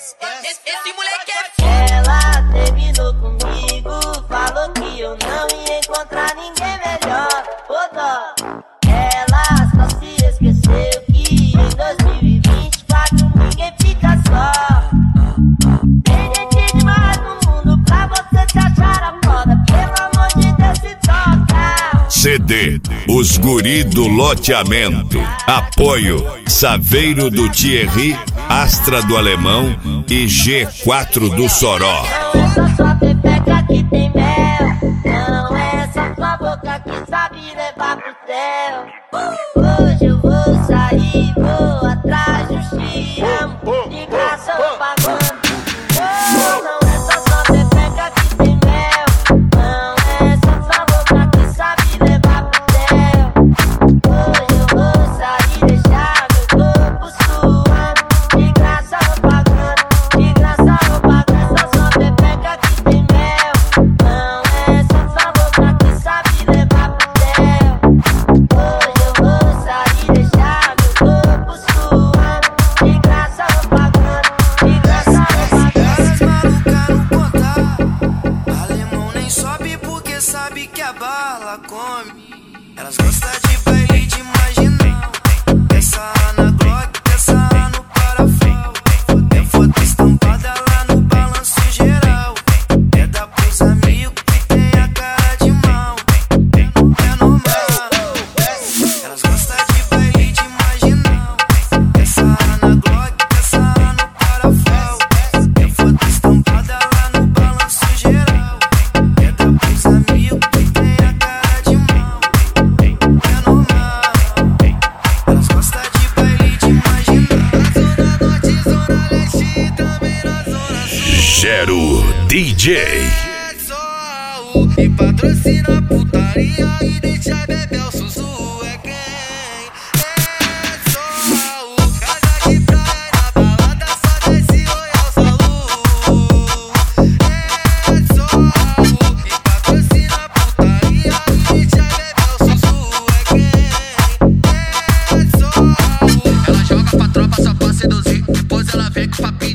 Esse moleque é... Ela terminou comigo, falou que eu não ia encontrar ninguém melhor. Ô dó, ela só se esqueceu que em 2024 ninguém fica só. Tem gente demais no mundo pra você se achar a foda. Pelo amor de Deus, se toca. CD Os Guri do Loteamento. Apoio Saveiro do Thierry, Astra do Alemão e G4 do Soró. Não é só sua pepeca que tem mel, não é só sua boca que sabe levar pro céu. Hoje eu vou sair, vou atrás do te amo, de graça ou pagando. Não é só sua pepeca que tem mel, não é só sua boca que sabe levar pro céu. Hoje eu vou sair, deixar meu corpo suando, de graça ou pagando, de graça ou pagando. Só sua pepeca que tem mel, não é só sua boca que sabe levar pro céu. Hoje eu vou sair, deixar meu corpo suando, de graça ou pagando, de graça ou pagando. Essas malucas não contar, alemão nem sobe porque sabe que a bala come. Elas gostam de baile de marginal, essa na Glock, essa no Parafal. Tem foto estampada lá no balanço geral, é dar pros amigos que tem a cara de mal. É normal. Elas gostam de baile de marginal, essa na Glock, essa no Parafal. Tem foto estampada lá no balanço geral, é dar pros amigos que tem a cara de mal. É normal. Elas gostam de baile de marginal. Na zona norte, zona leste e também na zona sul. Gero DJ. É só a U e patrocina a putaria e deixa beber o Suzu. É quem? É só a U. Casa de praia na balada, só desce Royal Salu. É só a U e patrocina a putaria e deixa beber o Suzu. É quem? É só a U. Ela joga pra tropa só pra seduzir, depois ela vem com papinho.